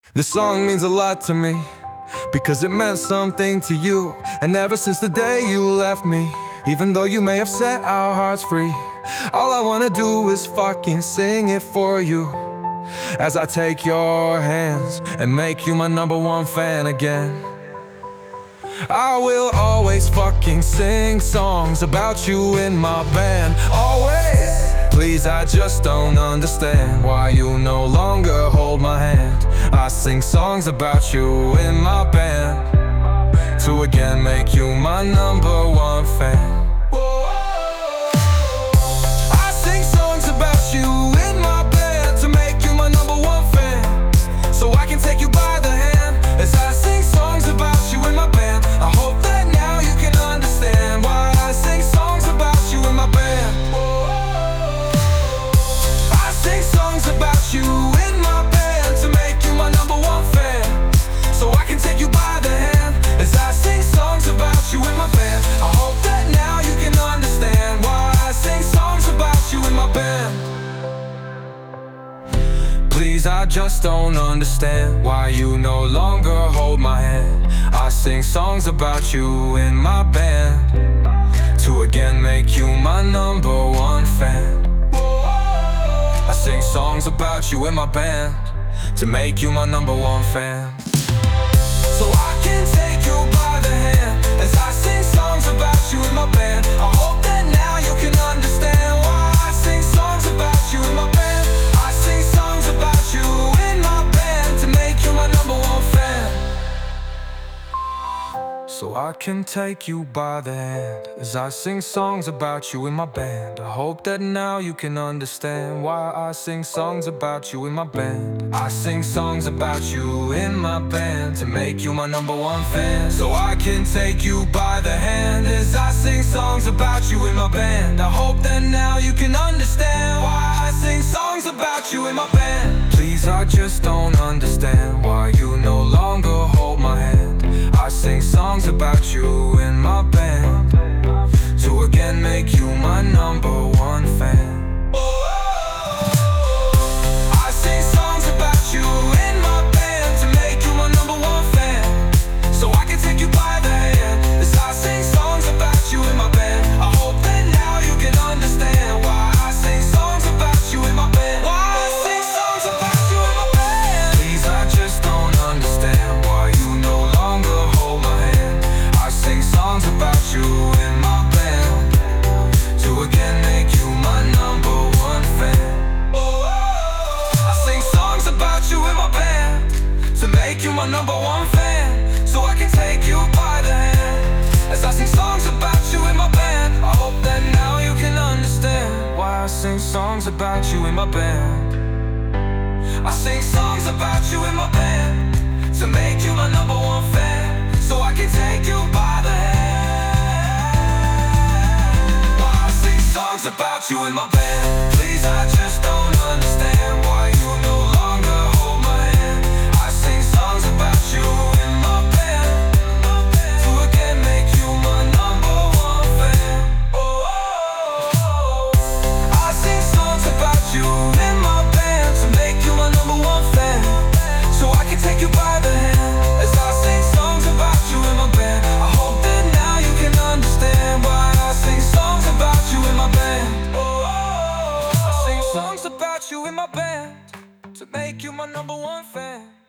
This song means a lot to me, because it meant something to you. And ever since the day you left me, even though you may have set our hearts free, all I wanna do is fucking sing it for you. As I take your hands and make you my #1 fan again. I will always fucking sing songs about you in my band. Always. Please, I just don't understand why you no longer hold my hand. I sing songs about you in my band to again make you my #1 fan. I sing songs about you in my band to make you my #1 fan, so I can take you by the hand as I sing songs about you in my band. I hope that now you can understand why I sing songs about you in my band. I sing songs about you in my band to make you my #1 fan, so I can take you by the hand as I sing songs about you in my band. I hope that now you can understand why I sing songs about you in my band. Please, I just don't understand why you no longer hold my hand. I sing songs about you in my band to again make you my #1 fan. I sing songs about you in my band to make you my #1 fan, so I can take you by the hand as I sing songs about you in my band. I hope that now you can understand why I sing songs about you in my band. I sing songs about you in my band to make you my #1 fan, so I can take you by the hand as I sing songs about you in my band. I hope that now you can understand why I sing songs about you in my band. I sing songs about you in my band to make you my #1 fan, so I can take you by the hand as I sing songs about you in my band. I hope that now you can understand why I sing songs about you in my band. Please, I just don't understand why you no longer hold my hand. I sing songs about you in my band to again make you my #1 fan. I sing songs about you in my band to make you my #1 fan, so I can take you by the hand as I sing songs about you in my band. I hope that now you can understand why I sing songs about you in my band. Why I sing songs about you in my band. Please, I just don't understand why you no longer hold my hand. I sing songs about you in my band to again make you my #1 fan. I sing songs about you in my band to make you my #1 fan, so I can take you by the hand as I sing songs about you in my band. I hope that now you can understand why I sing songs about you in my band. I sing songs about you in my band to make you my #1 fan, so I can take you by the hand. Why I sing songs about you in my band. Please, I just don't understand why you no longer hold my hand. I sing songs about you in my band to again make you my #1 fan. I sing songs about you in my band to make you my #1 fan, so I can take you by the hand as I sing songs about you in my band. I hope that now you can understand why I sing songs about you in my band. I sing songs about you in my band to make you my #1 fan.